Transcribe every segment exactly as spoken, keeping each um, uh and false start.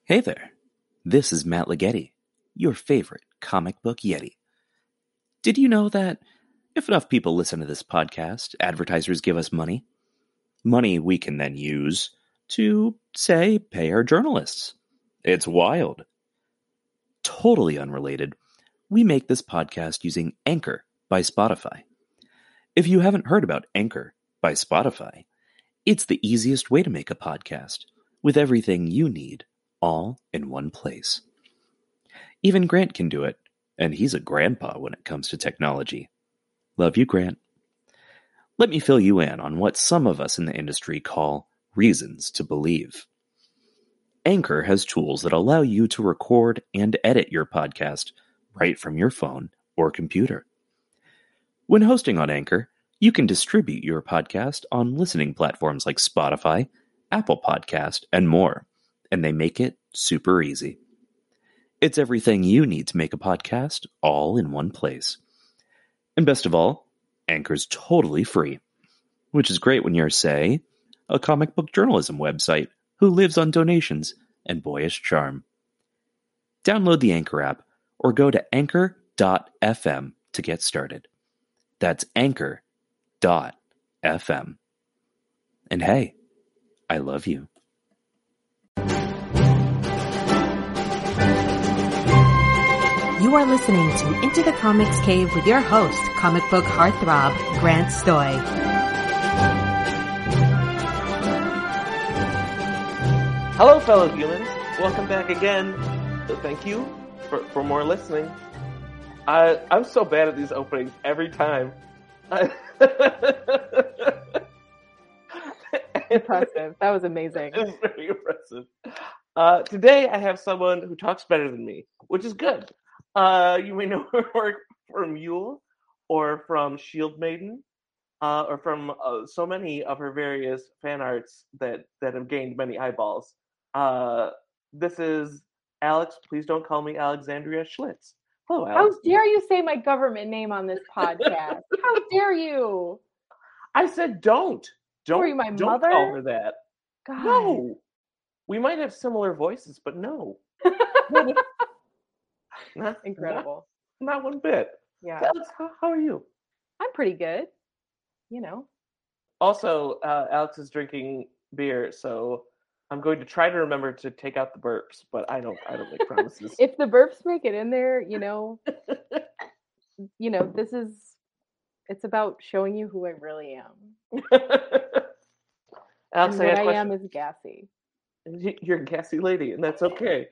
Hey there, this is Matt Ligeti, your favorite comic book Yeti. Did you know that if enough people listen to this podcast, advertisers give us money? Money we can then use to, say, pay our journalists. It's wild. Totally unrelated, we make this podcast using Anchor by Spotify. If you haven't heard about Anchor by Spotify, it's the easiest way to make a podcast with everything you need all in one place. Even Grant can do it, and he's a grandpa when it comes to technology. Love you, Grant. Let me fill you in on what some of us in the industry call reasons to believe. Anchor has tools that allow you to record and edit your podcast right from your phone or computer. When hosting on Anchor, you can distribute your podcast on listening platforms like Spotify, Apple Podcast, and more, and they make it super easy. It's everything you need to make a podcast all in one place. And best of all, Anchor's totally free, which is great when you're, say, a comic book journalism website who lives on donations and boyish charm. Download the Anchor app or go to anchor dot f m to get started. That's anchor dot f m. And hey, I love you. You are listening to Into the Comics Cave with your host, comic book heartthrob, Grant Stoy. Hello, fellow humans. Welcome back again. Thank you for, for more listening. I, I'm so bad at these openings every time. Impressive. That was amazing. It's very impressive. Uh, today, I have someone who talks better than me, which is good. Uh, you may know her work from Yule, or from Shield Maiden, uh, or from uh, so many of her various fan arts that, that have gained many eyeballs. Uh, this is Alex. Please don't call me Alexandria Schlitz. Hello, Alex. How dare you say my government name on this podcast? How dare you? I said don't. Don't, Were you my don't mother? call her that. God. No. We might have similar voices, but no. Not, Incredible. Not, not one bit. Yeah. Alex, how, how are you? I'm pretty good. You know. Also, uh, Alex is drinking beer, so I'm going to try to remember to take out the burps, but I don't I don't make promises. If the burps make it in there, you know, you know, this is, it's about showing you who I really am. Alex, and I, what got a I question. am is gassy. You're a gassy lady, and that's okay.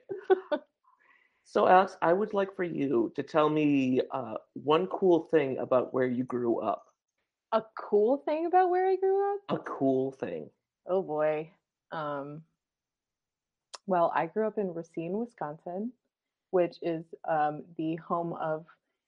So, Alex, I would like for you to tell me uh, one cool thing about where you grew up. A cool thing about where I grew up? A cool thing. Oh boy. Um, well, I grew up in Racine, Wisconsin, which is um, the home of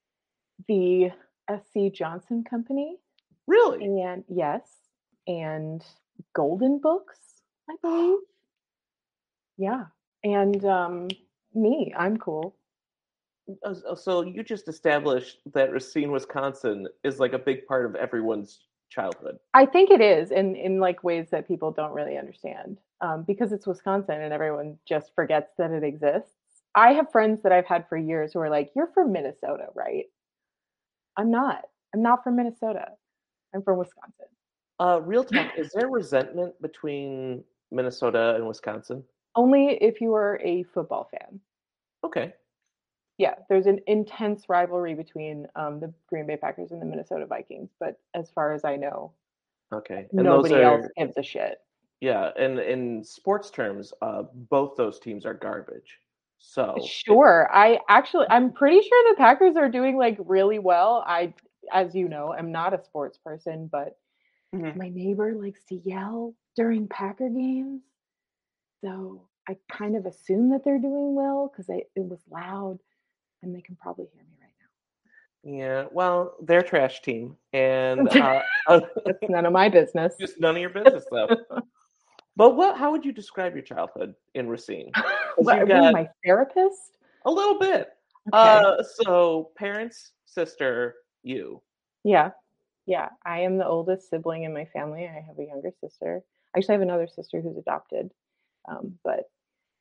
the S C Johnson Company. Really? And yes, and Golden Books, I believe. Yeah. And um, me, I'm cool. Uh, So you just established that Racine, Wisconsin is like a big part of everyone's childhood. I think it is in, in like ways that people don't really understand um, because it's Wisconsin and everyone just forgets that it exists. I have friends that I've had for years who are like, you're from Minnesota, right? I'm not. I'm not from Minnesota. I'm from Wisconsin. Uh, real talk, is there resentment between Minnesota and Wisconsin? Only if you are a football fan. Okay. Yeah, there's an intense rivalry between um, the Green Bay Packers and the Minnesota Vikings, but as far as I know, Okay. And nobody those are, else gives a shit. Yeah, and in sports terms, uh, both those teams are garbage. So Sure. I actually, I'm pretty sure the Packers are doing like really well. I, as you know, am not a sports person, but Mhm. my neighbor likes to yell during Packer games. So I kind of assume that they're doing well because it was loud and they can probably hear me right now. Yeah, well, they're a trash team, and uh, That's none of my business. just none of your business, though. But what? How would you describe your childhood in Racine? 'Cause What, you've were you got my therapist? a little bit. Okay. Uh, so parents, sister, you. Yeah. Yeah. I am the oldest sibling in my family. I have a younger sister. I actually have another sister who's adopted. Um, but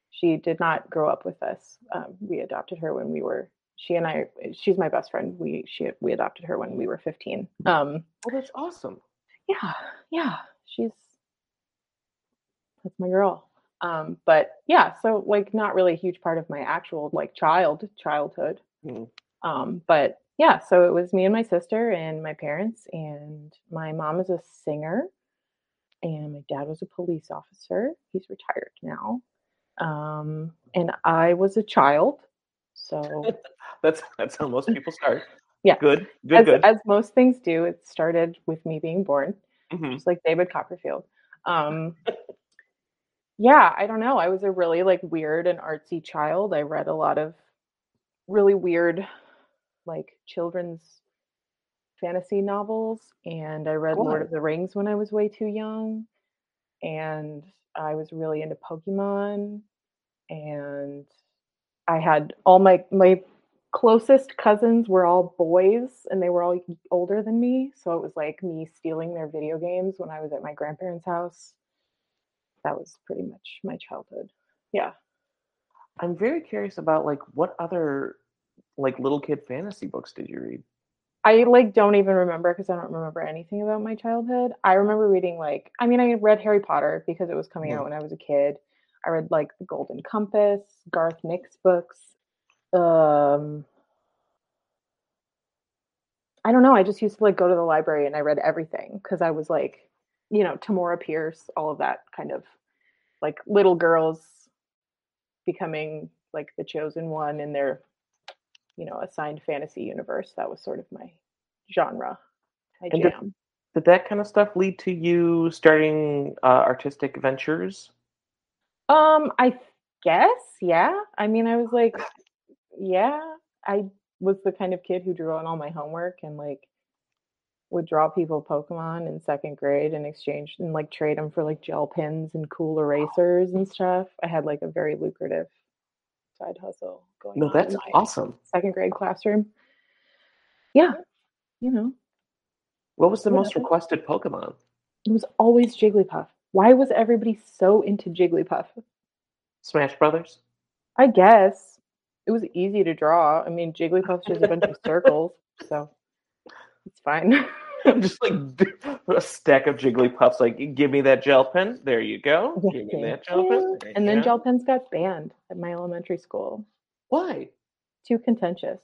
She did not grow up with us. Um, we adopted her when we were, she and I, she's my best friend. We, she, we adopted her when we were fifteen. Um, Oh, that's awesome. yeah, yeah, she's, that's my girl. Um, but yeah, so like not really a huge part of my actual like child, childhood. Mm. Um, but yeah, so it was me and my sister and my parents, and my mom is a singer, and my dad was a police officer. He's retired now. Um, and I was a child. So That's that's how most people start. yeah, Good, good, as good. as most things do, it started with me being born, Mhm. just like David Copperfield. Um, yeah, I don't know. I was a really like weird and artsy child. I read a lot of really weird like children's fantasy novels, and I read Lord Why? of the Rings when I was way too young, and I was really into Pokemon, and I had all my my closest cousins were all boys, and they were all older than me, so it was like me stealing their video games when I was at my grandparents' house. That was pretty much my childhood. Yeah. I'm very curious about like what other like little kid fantasy books did you read? I like don't even remember because I don't remember anything about my childhood. I remember reading like I mean I read Harry Potter because it was coming out Mhm. when I was a kid. I read like The Golden Compass, Garth Nix books. Um I don't know, I just used to like go to the library and I read everything because I was like, you know, Tamora Pierce, all of that kind of like little girls becoming like the chosen one in their, you know, assigned fantasy universe. That was sort of my genre, my And did, jam. did that kind of stuff lead to you starting uh, artistic ventures? Um, I guess, yeah. I mean, I was like, yeah, I was the kind of kid who drew on all my homework and like would draw people Pokemon in second grade and exchange and like trade them for like gel pens and cool erasers and stuff. I had like a very lucrative side hustle going No, on in that's my awesome. second grade classroom. Yeah, you know, What was the most whatever. requested Pokemon? It was always Jigglypuff. Why was everybody so into Jigglypuff? Smash Brothers? I guess it was easy to draw. I mean, Jigglypuff's just a bunch of circles, so it's fine. Just like a stack of Jigglypuffs, like, give me that gel pen. There you go. Yeah, Give me thank that gel pen. you. There And you then go. gel pens got banned at my elementary school. Why? Too contentious.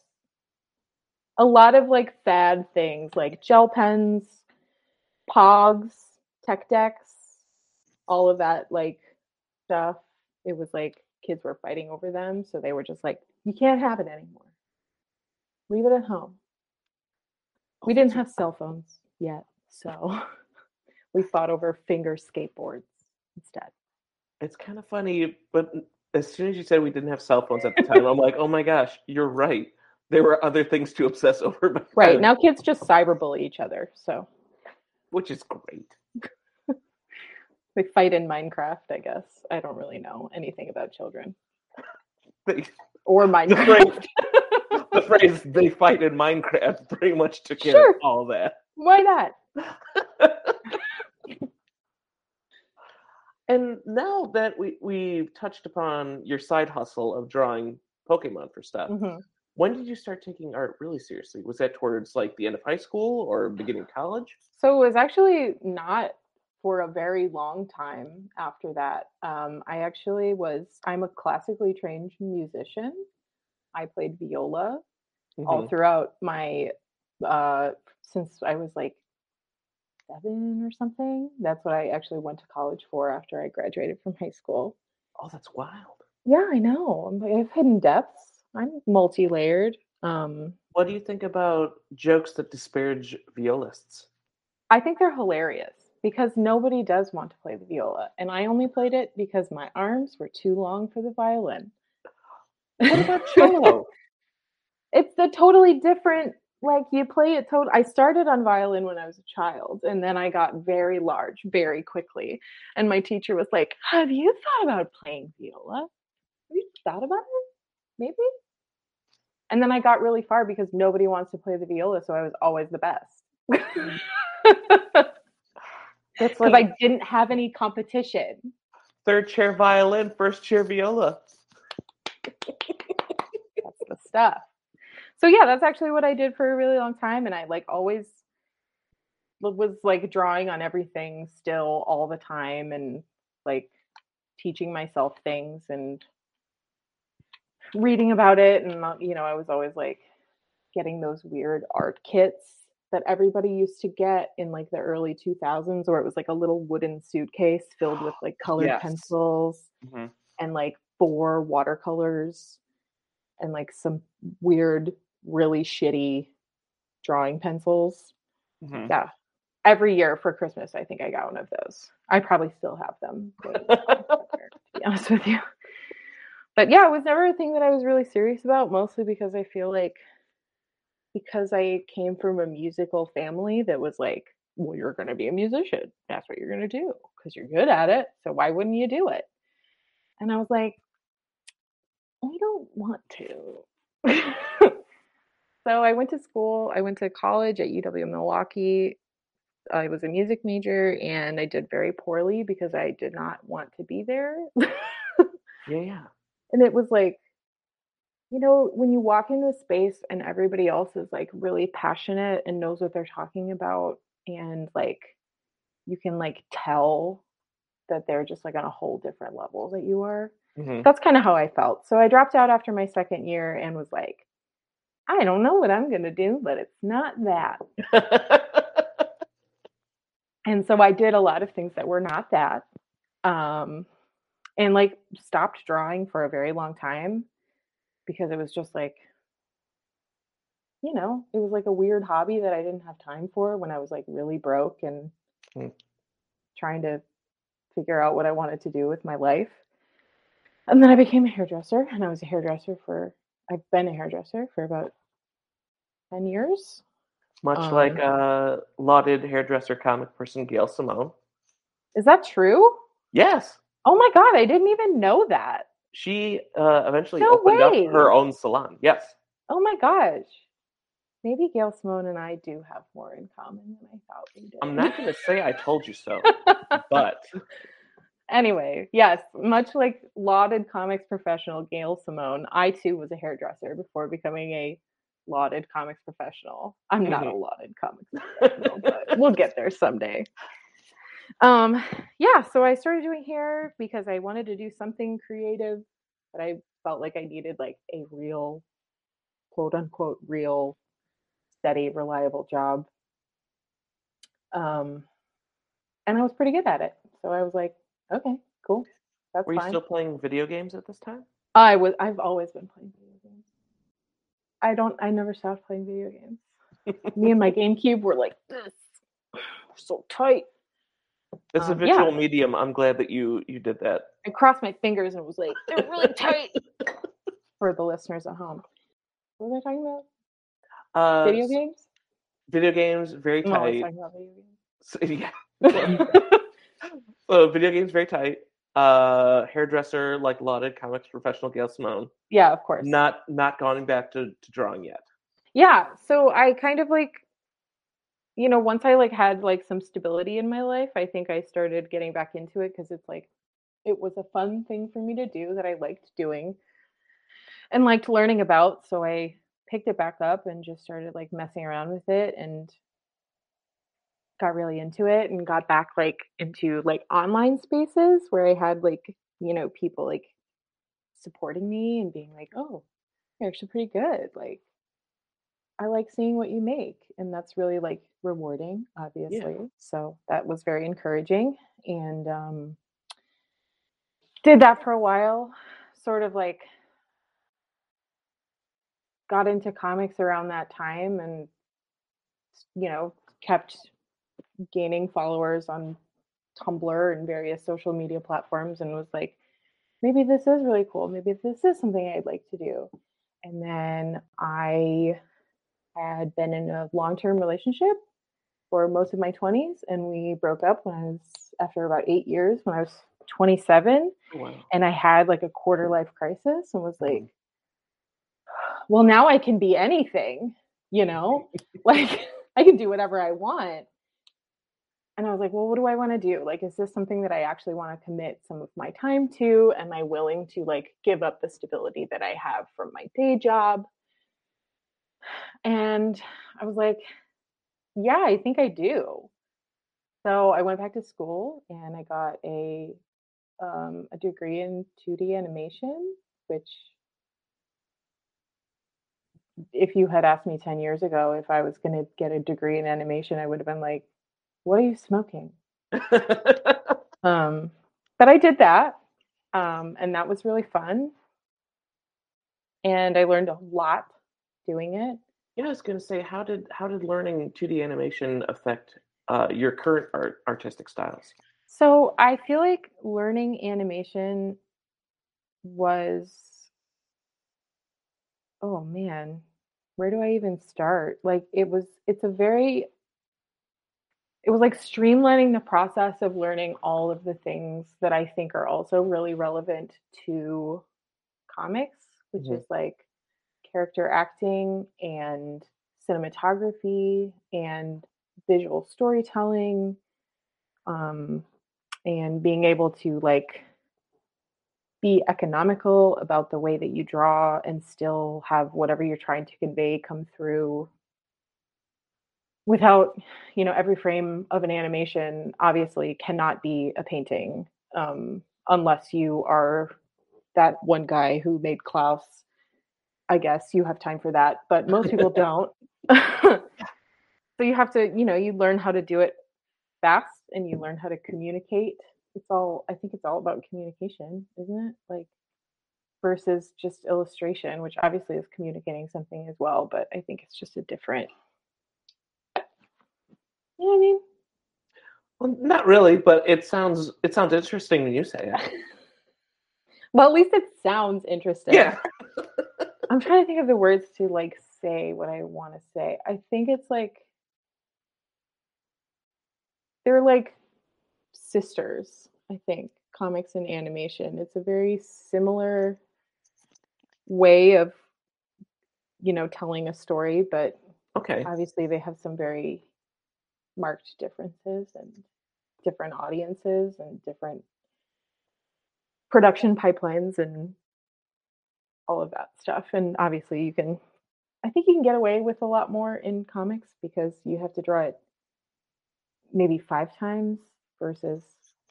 A lot of like fad things like gel pens, Pogs, Tech Decks, all of that like stuff. It was like kids were fighting over them, so they were just like, you can't have it anymore. Leave it at home. Oh, We didn't that's- have cell phones yet, so we fought over finger skateboards instead. It's kind of funny, but as soon as you said we didn't have cell phones at the time, I'm like, oh my gosh, you're right. There were other things to obsess over back Right. then, Now kids just cyberbully each other, so which is great. they fight in Minecraft, I guess. I don't really know anything about children They, or the, Minecraft. phrase, the phrase "they fight in Minecraft" pretty much took care Sure. of all that. Why not? And now that we we've touched upon your side hustle of drawing Pokemon for stuff, Mm-hmm. when did you start taking art really seriously? Was that towards like the end of high school or beginning of college? So it was actually not for a very long time after that. Um, I actually was, I'm a classically trained musician. I played viola all Mhm. throughout my, uh, since I was like seven or something. That's what I actually went to college for after I graduated from high school. Oh, that's wild. Yeah, I know. I'm, I have hidden depths. I'm multi-layered. Um, What do you think about jokes that disparage violists? I think they're hilarious because nobody does want to play the viola, and I only played it because my arms were too long for the violin. What about cello? It's a totally different, like you play it total. I started on violin when I was a child, and then I got very large very quickly. And my teacher was like, "Have you thought about playing viola? Have you thought about it? Maybe?" And then I got really far because nobody wants to play the viola, so I was always the best. That's Because like I didn't have any competition. Third chair violin, first chair viola. That's the stuff. So yeah, that's actually what I did for a really long time, and I like always was like drawing on everything still all the time, and like teaching myself things and reading about it. And you know, I was always like getting those weird art kits that everybody used to get in like the early two thousands, where it was like a little wooden suitcase filled with like colored Yes. pencils Mm-hmm. and like four watercolors and like some weird, really shitty drawing pencils. Mm-hmm. Yeah. Every year for Christmas, I think I got one of those. I probably still have them, to be honest with you. But yeah, it was never a thing that I was really serious about, mostly because I feel like because I came from a musical family that was like, well, you're going to be a musician. That's what you're going to do because you're good at it. So why wouldn't you do it? And I was like, I don't want to. So I went to school. I went to college at U W Milwaukee. I was a music major and I did very poorly because I did not want to be there. Yeah, yeah. And it was like, you know, when you walk into a space and everybody else is like really passionate and knows what they're talking about, and like you can like tell that they're just like on a whole different level that you are. Mm-hmm. That's kind of how I felt. So I dropped out after my second year and was like, I don't know what I'm going to do, but it's not that. And so I did a lot of things that were not that. Um, and like stopped drawing for a very long time because it was just like, you know, it was like a weird hobby that I didn't have time for when I was like really broke and mm. trying to figure out what I wanted to do with my life. And then I became a hairdresser, and I was a hairdresser for, I've been a hairdresser for about ten years. Much um, like uh, lauded hairdresser comic person Gail Simone. Is that true? Yes. Oh my God, I didn't even know that. She uh, eventually No opened way. up her own salon. Yes. Oh my gosh. Maybe Gail Simone and I do have more in common than I thought we did. I'm not going to say I told you so, but anyway, yes, much like lauded comics professional Gail Simone, I too was a hairdresser before becoming a lauded comics professional. I'm not mm-hmm. a lauded comics professional, but we'll get there someday. Um, yeah, so I started doing hair because I wanted to do something creative, but I felt like I needed like a real, quote unquote, real, steady, reliable job. Um, and I was pretty good at it. So I was like, okay, cool. That's Were you fine. still playing video games at this time? I was I've always been playing video games. I don't I never stopped playing video games. Me and my GameCube were like this. We're so tight. It's um, a visual yeah. medium. I'm glad that you you did that. I crossed my fingers and it was like, they're really tight. For the listeners at home. What was I talking about? Uh, Video games? Video games, very I'm always tight. talking about video games. So, yeah. So video games, very tight. Uh, hairdresser, like lauded comics professional Gail Simone. Yeah, of course. Not not going back to, to drawing yet. Yeah, so I kind of like, you know, once I like had like some stability in my life, I think I started getting back into it because it's like, it was a fun thing for me to do that I liked doing and liked learning about. So I picked it back up and just started like messing around with it and got really into it and got back like into like online spaces where I had like, you know, people like supporting me and being like, oh, you're actually pretty good. Like, I like seeing what you make. And that's really like rewarding, obviously. Yeah. So that was very encouraging. And um, did that for a while, sort of like got into comics around that time and, you know, kept gaining followers on Tumblr and various social media platforms and was like, maybe this is really cool. Maybe this is something I'd like to do. And then I had been in a long-term relationship for most of my twenties, and we broke up when I was after about eight years when I was twenty-seven. Oh, wow. And I had like a quarter life crisis and was like, well, now I can be anything, you know, like I can do whatever I want. and I was like, well, what do I want to do? Like, is this something that I actually want to commit some of my time to? Am I willing to like give up the stability that I have from my day job? And I was like, yeah, I think I do. So I went back to school and I got a um, a degree in two D animation, which if you had asked me ten years ago if I was going to get a degree in animation, I would have been like, what are you smoking? um, but I did that. Um, and that was really fun. And I learned a lot doing it. Yeah, I was gonna say, how did how did learning two D animation affect uh, your current art artistic styles? So I feel like learning animation was, oh man, where do I even start? Like it was, it's a very, it was like streamlining the process of learning all of the things that I think are also really relevant to comics, which Mhm. is like character acting and cinematography and visual storytelling, um, and being able to like be economical about the way that you draw and still have whatever you're trying to convey come through without, you know, every frame of an animation obviously cannot be a painting, um, unless you are that one guy who made Klaus. I guess you have time for that, but most people don't. So you have to, you know, you learn how to do it fast and you learn how to communicate. It's all, I think it's all about communication, isn't it? Like, versus just illustration, which obviously is communicating something as well, but I think it's just a different, you know what I mean? Well, not really, but it sounds it sounds interesting when you say it. Well, at least it sounds interesting. Yeah. I'm trying to think of the words to like say what I want to say. I think it's like they're like sisters, I think, comics and animation. It's a very similar way of, you know, telling a story, but Okay. obviously they have some very marked differences and different audiences and different production pipelines and all of that stuff. And obviously you can, I think you can get away with a lot more in comics because you have to draw it maybe five times versus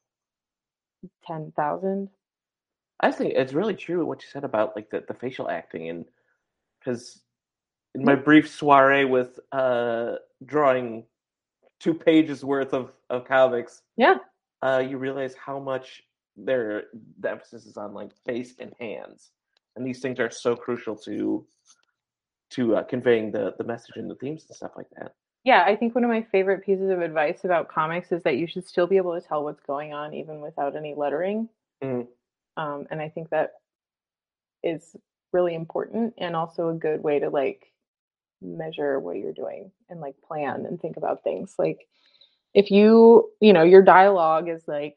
ten thousand. I think it's really true what you said about like the, the facial acting, and because in my Yeah. brief soiree with uh, drawing two pages worth of, of comics, Yeah. uh, you realize how much there the emphasis is on like face and hands, and these things are so crucial to to uh, conveying the the message and the themes and stuff like that. Yeah, I think one of my favorite pieces of advice about comics is that you should still be able to tell what's going on even without any lettering. Mm. Um, and I think that is really important and also a good way to like measure what you're doing and like plan and think about things. Like if you, you know, your dialogue is like,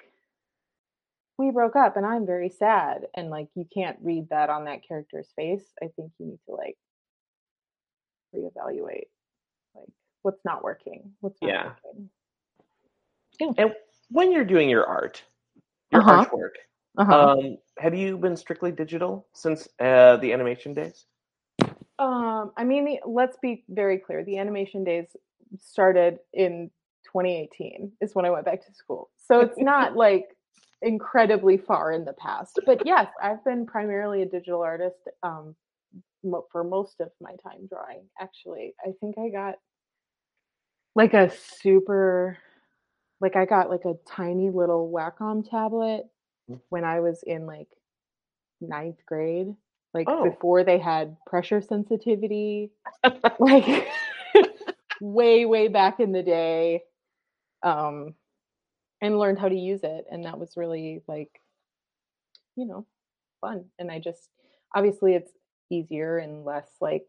we broke up and I'm very sad, and like you can't read that on that character's face, I think you need to like reevaluate like what's not working, what's not Yeah. working. Yeah. And when you're doing your art, your Uh-huh. artwork, Uh-huh. um, have you been strictly digital since uh, the animation days? Um, I mean, the, let's be very clear. The animation days started in twenty eighteen is when I went back to school. So it's not like incredibly far in the past. But yes, I've been primarily a digital artist um, mo- for most of my time drawing, actually. I think I got like a super, like I got like a tiny little Wacom tablet when I was in like ninth grade, like Oh, before they had pressure sensitivity, like way, way back in the day, um, and learned how to use it. And that was really like, you know, fun. And I just, obviously, it's easier and less like,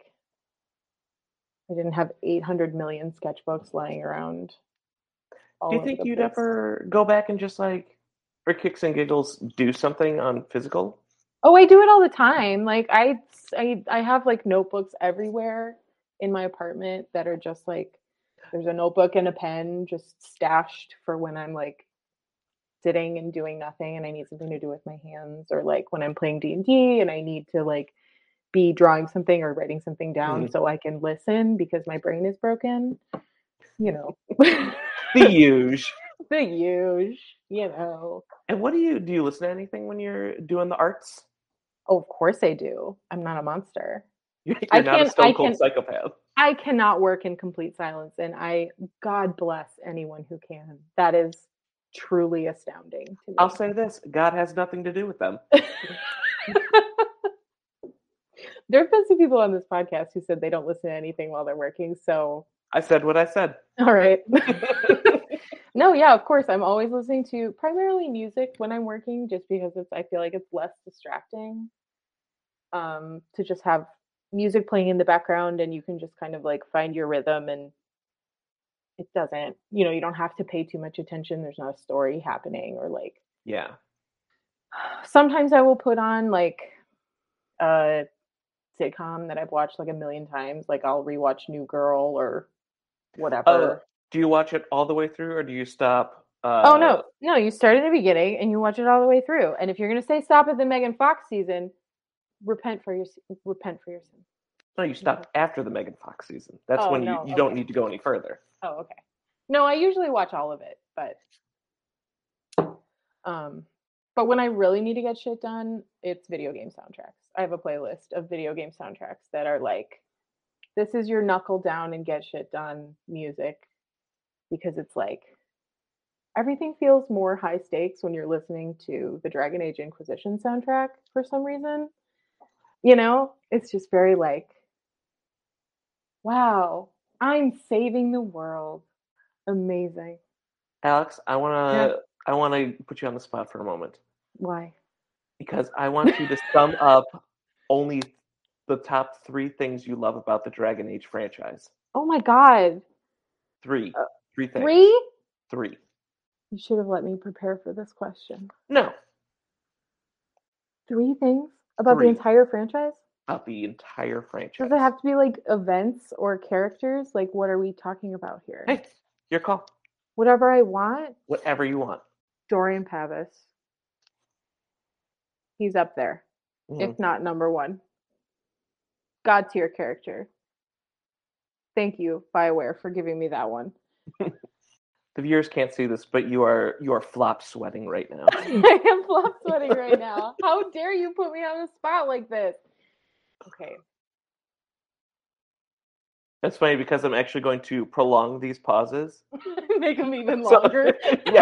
I didn't have eight hundred million sketchbooks lying around do all you over think the you'd place. ever go back and just like, for kicks and giggles, do something on physical? Oh, I do it all the time. Like I, I, I have like notebooks everywhere in my apartment that are just like There's a notebook and a pen just stashed for when I'm like sitting and doing nothing and I need something to do with my hands, or like when I'm playing D and D and I need to like be drawing something or writing something down Mhm. so I can listen because my brain is broken. You know. The huge. The huge, you know. And what do you do? You listen to anything when you're doing the arts? Oh, of course I do. I'm not a monster. You're I not a can stone I cold can psychopath. I cannot work in complete silence, and I God bless anyone who can. That is truly astounding to me. I'll say this: God has nothing to do with them. There have been some people on this podcast who said they don't listen to anything while they're working. So I said what I said. all right. No, yeah, of course. I'm always listening to primarily music when I'm working, just because it's I feel like it's less distracting. Um, to just have music playing in the background and you can just kind of like find your rhythm, and it doesn't, you know, you don't have to pay too much attention. There's not a story happening, or like Yeah. sometimes I will put on like a sitcom that I've watched like a million times. Like I'll rewatch New Girl or whatever. Oh, do you watch it all the way through, or do you stop? Uh, oh no, no, you start at the beginning and you watch it all the way through. And if you're gonna say stop at the Megan Fox season, repent for your repent for your sin. No, you stop after the Megan Fox season. That's Oh, when you, no, you don't okay. need to go any further. Oh, okay. No, I usually watch all of it, but um, but when I really need to get shit done, it's video game soundtracks. I have a playlist of video game soundtracks that are like, this is your knuckle down and get shit done music, because it's like everything feels more high stakes when you're listening to the Dragon Age Inquisition soundtrack for some reason. You know, it's just very like, wow, I'm saving the world. Amazing. Alex, I wanna Yeah. I wanna put you on the spot for a moment Why? because I want you to sum up only the top three things you love about the Dragon Age franchise. Oh my god. Three, Uh, three things. Three? Three. You should have let me prepare for this question. No, Three things about Three. the entire franchise? about the entire franchise. Does it have to be like events or characters? Like, what are we talking about here? Hey, your call. Whatever I want. Whatever you want. Dorian Pavis. He's up there, Mhm. if not number one. God tier character. Thank you, BioWare, for giving me that one. The viewers can't see this, but you are you are flop sweating right now. I am flop sweating right now. How dare you put me on the spot like this? Okay. That's funny because I'm actually going to prolong these pauses. Make them even So- longer. yeah.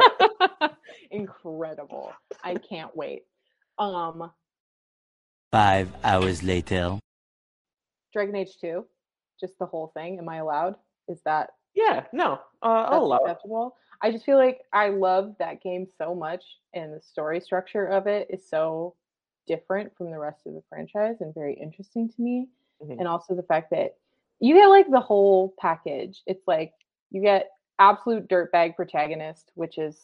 Incredible. I can't wait. Um, Five hours later. Dragon Age two, just the whole thing. Am I allowed? Is that Yeah, no, uh, that's I'll allow it. acceptable? I just feel like I love that game so much, and the story structure of it is so different from the rest of the franchise and very interesting to me. Mhm. And also the fact that you get like the whole package. It's like you get absolute dirtbag protagonist, which is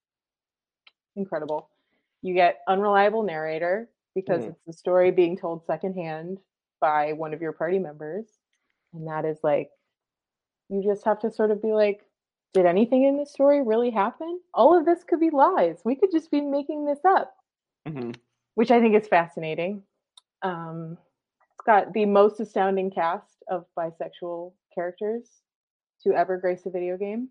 incredible. You get unreliable narrator because Mhm. it's the story being told secondhand by one of your party members. And that is like, you just have to sort of be like, did anything in this story really happen? All of this could be lies. We could just be making this up, Mhm. which I think is fascinating. Um, it's got the most astounding cast of bisexual characters to ever grace a video game.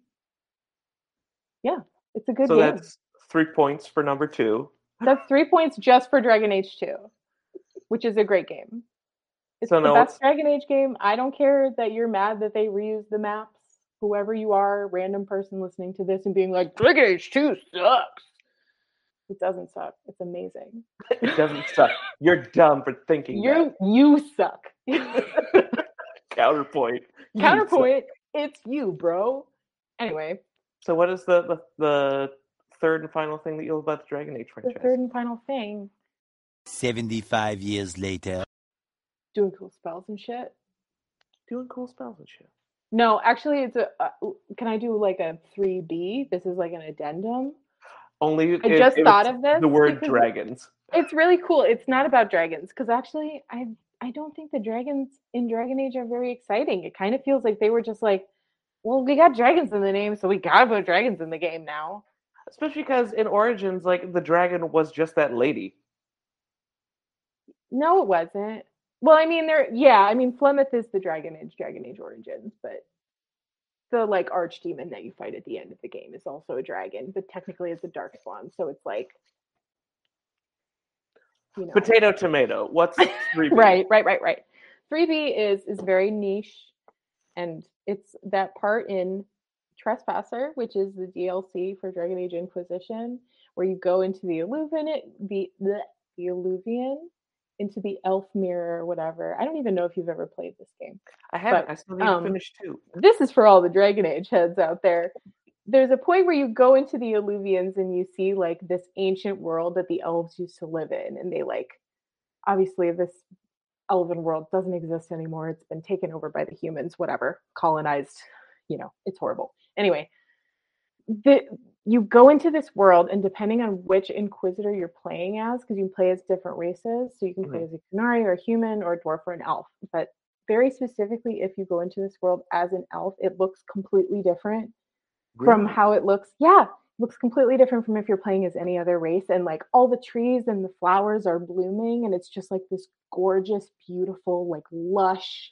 Yeah, it's a good So game. that's three points for number two. That's three points just for Dragon Age two, which is a great game. It's So the no, best it's- Dragon Age game. I don't care that you're mad that they reused the maps. Whoever you are, random person listening to this and being like, Dragon Age two sucks. It doesn't suck. It's amazing. It doesn't suck. You're dumb for thinking You you suck. that. Counterpoint. You Counterpoint, it's you, bro. Anyway, suck. So what is the, the the third and final thing that you love about the Dragon Age the franchise? third and final thing, Seventy-five years later. doing cool spells and shit. Doing cool spells and shit. No, actually, it's a. Uh, can I do like a three B? This is like an addendum. Only I if- just if thought it's of this the word because dragons. It's really cool. It's not about dragons because actually, I I don't think the dragons in Dragon Age are very exciting. It kind of feels like they were just like, Well, we got dragons in the name, so we gotta put dragons in the game now. Especially because in Origins, like the dragon was just that lady. No, it wasn't. Well, I mean, there. Yeah, I mean, Flemeth is the Dragon Age, Dragon Age Origins, but the like archdemon that you fight at the end of the game is also a dragon, but technically it's a darkspawn, so it's like, you know, Potato tomato. What's three B? right, right, right, right. three B is is very niche, and it's that part in Trespasser, which is the D L C for Dragon Age Inquisition, where you go into the Illuvian, the the, the Illuvian, into the Elf Mirror or whatever. I don't even know if you've ever played this game. I haven't. But, I still need um, to finish two. This is for all the Dragon Age heads out there. There's a point where you go into the Illuvians and you see like this ancient world that the elves used to live in, and they like, obviously this elven world doesn't exist anymore. It's been taken over by the humans, whatever, colonized, you know, it's horrible. Anyway, the, you go into this world, and depending on which Inquisitor you're playing as, because you can play as different races, so you can play Mhm. as a Qunari or a human or a dwarf or an elf, but very specifically, if you go into this world as an elf, it looks completely different from Really? how it looks. Yeah, it looks completely different from if you're playing as any other race, and like all the trees and the flowers are blooming, and it's just like this gorgeous, beautiful, like lush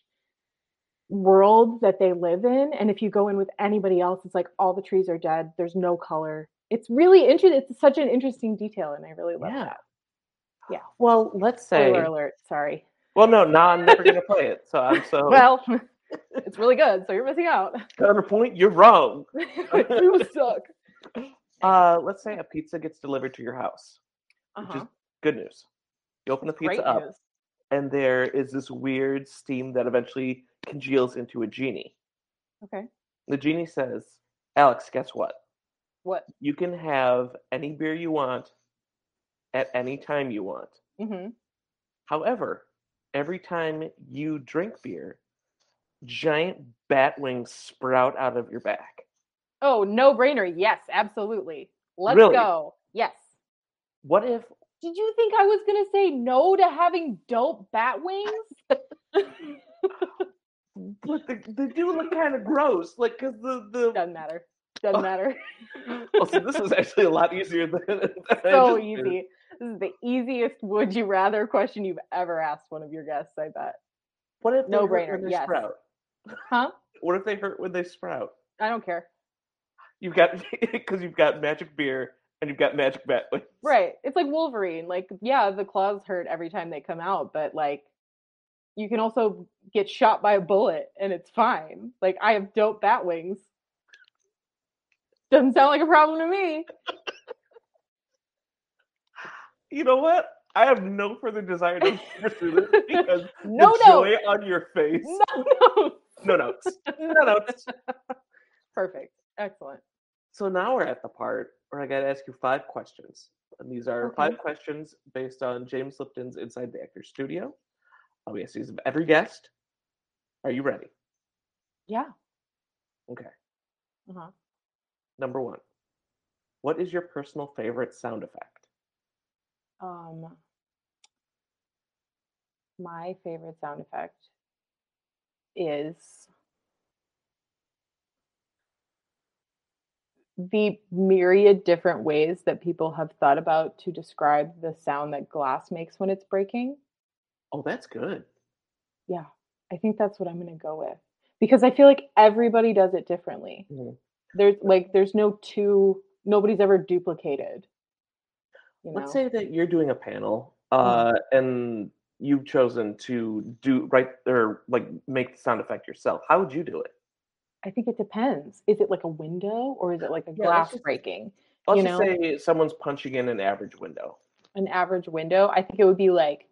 world that they live in. And if you go in with anybody else, it's like all the trees are dead, there's no color. It's really interesting. It's such an interesting detail, and I really love Yeah. that. Yeah. Well, let's say. Spoiler alert, sorry. Well, no, now I'm never gonna play it. So I'm so. Well, it's really good, so you're missing out. Counterpoint, you're wrong. You suck. Uh, let's say a pizza gets delivered to your house, which Uh-huh. is good news. You open the pizza Great up, news. and there is this weird steam that eventually congeals into a genie. Okay. The genie says, "Alex, guess what? What? You can have any beer you want at any time you want. Mm-hmm. However, every time you drink beer, giant bat wings sprout out of your back." Oh, no brainer. Yes, absolutely. Let's Really? go. Yes. What if? Did you think I was gonna say no to having dope bat wings? But they, they do look kind of gross, like because the the. Doesn't matter. Doesn't matter. Oh, so this is actually a lot easier than. than I So just did. easy. This is the easiest would you rather question you've ever asked one of your guests, I bet. What if they No hurt brainer, when they yes. sprout? Huh? What if they hurt when they sprout? I don't care. You've got because you've got magic beer and you've got magic bat wings. Right. It's like Wolverine. Like, yeah, the claws hurt every time they come out, but like you can also get shot by a bullet and it's fine. Like, I have dope bat wings. Doesn't sound like a problem to me. You know what? I have no further desire to pursue this because No the notes. joy on your face. No, no. No notes. No notes. Perfect. Excellent. So now we're at the part where I got to ask you five questions. And these are Okay. five questions based on James Lipton's Inside the Actors Studio. I'll be asking these of every guest. Are you ready? Yeah. Okay. Uh-huh. Number one. What is your personal favorite sound effect? Um, my favorite sound effect is the myriad different ways that people have thought about to describe the sound that glass makes when it's breaking. Oh, that's good. Yeah, I think that's what I'm going to go with because I feel like everybody does it differently. Mhm. There's like, there's no two, nobody's ever duplicated. You know? Let's say that you're doing a panel uh, and you've chosen to do write or like make the sound effect yourself. How would you do it? I think it depends. Is it like a window or is it like a Yeah, let's glass just- breaking? Let's You just know? say someone's punching in an average window. An average window. I think it would be like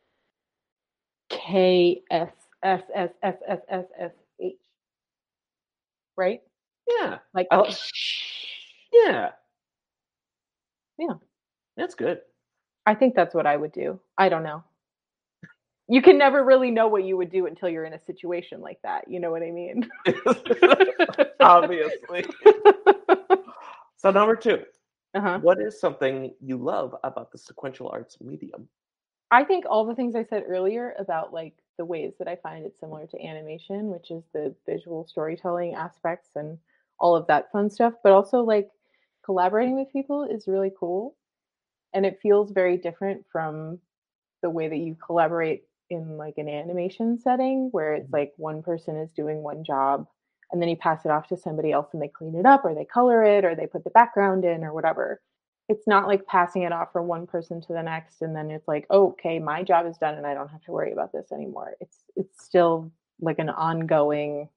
K S S S S S S S H. Right? Yeah. Like I- Yeah. Yeah. That's good. I think that's what I would do. I don't know. You can never really know what you would do until you're in a situation like that. You know what I mean? Obviously. So number two, Uh-huh. what is something you love about the sequential arts medium? I think all the things I said earlier about like the ways that I find it similar to animation, which is the visual storytelling aspects and all of that fun stuff. But also, like, collaborating with people is really cool. And it feels very different from the way that you collaborate in like an animation setting where it's like one person is doing one job and then you pass it off to somebody else and they clean it up or they color it or they put the background in or whatever. It's not like passing it off from one person to the next and then it's like, oh, okay, my job is done and I don't have to worry about this anymore. It's it's still like an ongoing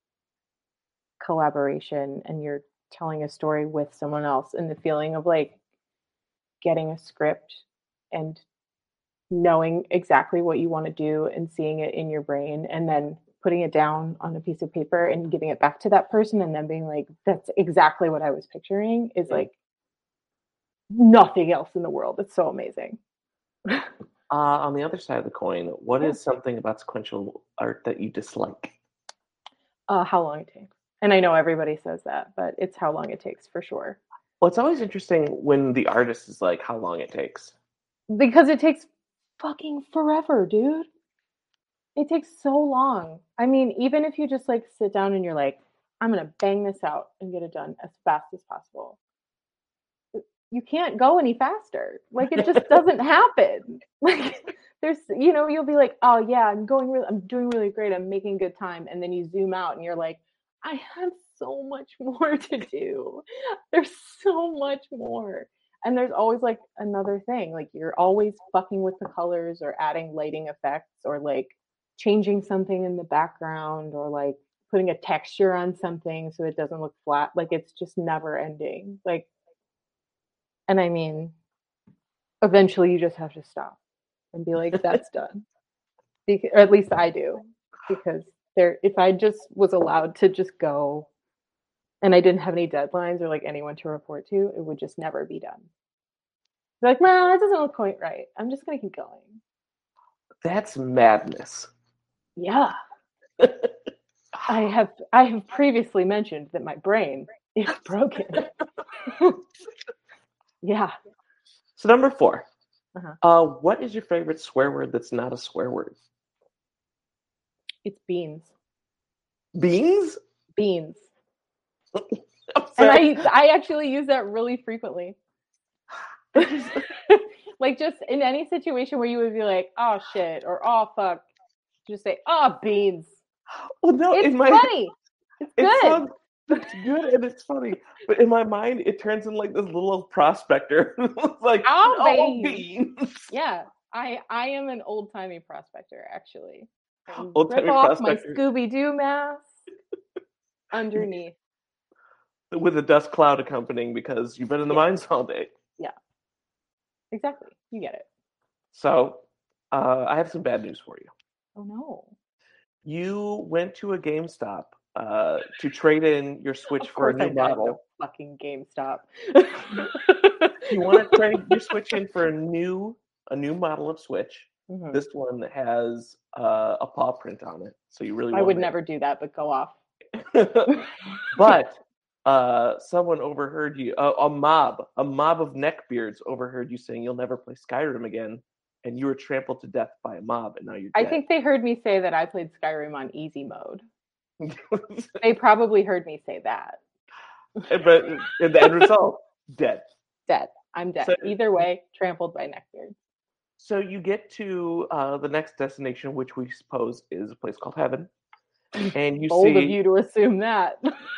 collaboration and you're telling a story with someone else, and the feeling of like getting a script and knowing exactly what you want to do and seeing it in your brain and then putting it down on a piece of paper and giving it back to that person and then being like, that's exactly what I was picturing is like nothing else in the world. It's so amazing. Uh, on the other side of the coin, what Yeah. is something about sequential art that you dislike? Uh, how long it takes. And I know everybody says that, but it's how long it takes for sure. Well, it's always interesting when the artist is like, how long it takes. Because it takes fucking forever, dude. It takes so long. I mean, even if you just like sit down and you're like, I'm going to bang this out and get it done as fast as possible. You can't go any faster. Like it just doesn't happen. Like there's, you know, you'll be like, oh yeah, I'm going really, I'm doing really great. I'm making good time. And then you zoom out and you're like, I have so much more to do. There's so much more. And there's always like another thing. Like you're always fucking with the colors or adding lighting effects or like changing something in the background or like putting a texture on something so it doesn't look flat. Like it's just never ending. Like, and I mean, eventually you just have to stop and be like, that's done. Because, or at least I do. Because there, if I just was allowed to just go and I didn't have any deadlines or like anyone to report to, it would just never be done. Like, well, that doesn't look quite right. I'm just gonna keep going. That's madness. Yeah. I have I have previously mentioned that my brain is broken. Yeah. So number four. Uh-huh. Uh, what is your favorite swear word that's not a swear word? It's beans. Beans? Beans. I'm And sorry. I I actually use that really frequently. Like just in any situation where you would be like, oh shit, or oh fuck, just say, oh beans. Well, no, It's in my funny. It's it good. sounds it's good and it's funny, but in my mind it turns in like this little prospector. It's like Oh, oh beans. beans. Yeah, I I am an old timey prospector actually. And Old-timey rip off my prospector. Scooby Doo mask underneath. With a dust cloud accompanying because you've been in the Yeah. mines all day. Yeah, exactly. You get it. So uh, I have some bad news for you. Oh no. You went to a GameStop uh, to trade in your Switch Of for a course new I died model. no fucking GameStop. You want to trade your Switch in for a new a new model of Switch. Mhm. This one has uh, a paw print on it, so you really I want would it. never do that, but go off. But uh, someone overheard you. Uh, a mob, a mob of neckbeards overheard you saying you'll never play Skyrim again, and you were trampled to death by a mob, and now you're I dead. think they heard me say that I played Skyrim on easy mode. They probably heard me say that. But in the end result, dead. Dead. I'm dead. So- Either way, trampled by neckbeards. So you get to uh, the next destination, which we suppose is a place called Heaven, and you Bold see of you to assume that.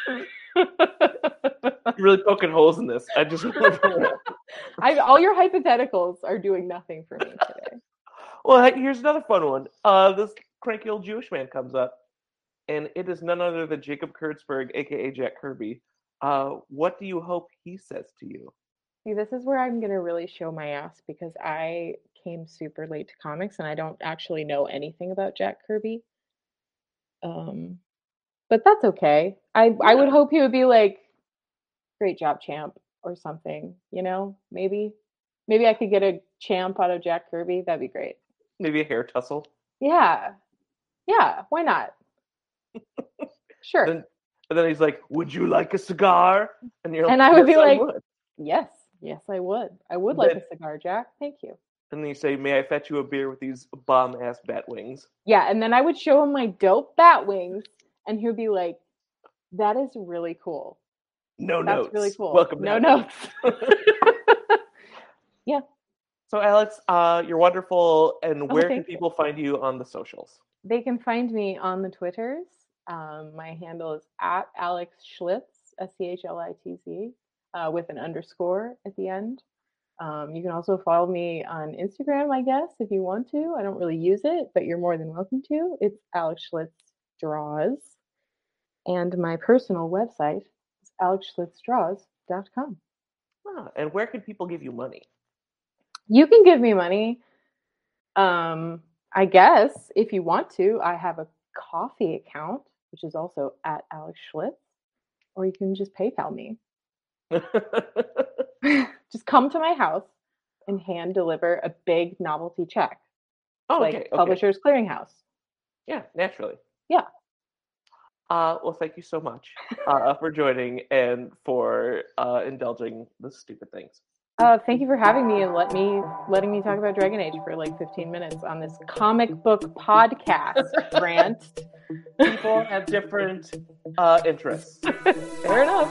you're really poking holes in this. I just I, all your hypotheticals are doing nothing for me today. well, hey, here's another fun one. Uh, this cranky old Jewish man comes up, and it is none other than Jacob Kurtzberg, aka Jack Kirby. Uh, what do you hope he says to you? See, this is where I'm going to really show my ass because I came super late to comics and I don't actually know anything about Jack Kirby. Um, but that's okay. I, I would hope he would be like, great job, champ, or something, you know, maybe. Maybe I could get a champ out of Jack Kirby. That'd be great. Maybe a hair tussle. Yeah. Yeah, why not? Sure. Then, and then he's like, "Would you like a cigar?" And you're And I would "Yes, be like, would." Yes, yes, I would. I would like Then- a cigar, Jack. Thank you. And then you say, may I fetch you a beer with these bomb-ass bat wings? Yeah, and then I would show him my dope bat wings, and he would be like, that is really cool. No That's notes. really cool. Welcome No back. notes. Yeah. So, Alex, uh, you're wonderful. And Oh, where can thank you. people find you on the socials? They can find me on the Twitters. Um, my handle is at Alex Schlitz, S C H L I T Z, uh, with an underscore at the end. Um, you can also follow me on Instagram, I guess, if you want to. I don't really use it, but you're more than welcome to. It's Alex Schlitz Draws. And my personal website is alex schlitz draws dot com. Ah, and where can people give you money? You can give me money. Um, I guess if you want to. I have a coffee account, which is also at Alex Schlitz, or you can just PayPal me. Just come to my house and hand deliver a big novelty check, oh, like okay, okay. Publishers Clearinghouse. Yeah, naturally. Yeah. Uh, well, thank you so much uh, for joining and for uh, indulging the stupid things. Uh, thank you for having me and let me letting me talk about Dragon Age for like fifteen minutes on this comic book podcast, Grant. People have different uh, interests. Fair enough.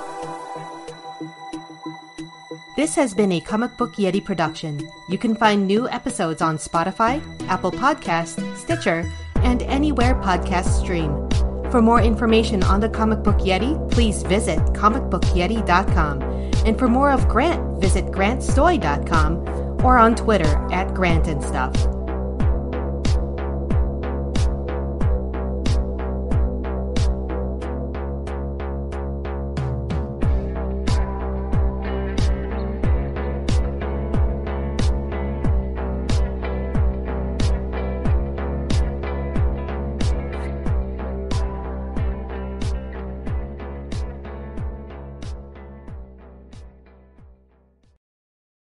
This has been a Comic Book Yeti production. You can find new episodes on Spotify, Apple Podcasts, Stitcher, and anywhere podcasts stream. For more information on the Comic Book Yeti, please visit comic book yeti dot com. And for more of Grant, visit grant stoy dot com or on Twitter at Grant and Stuff.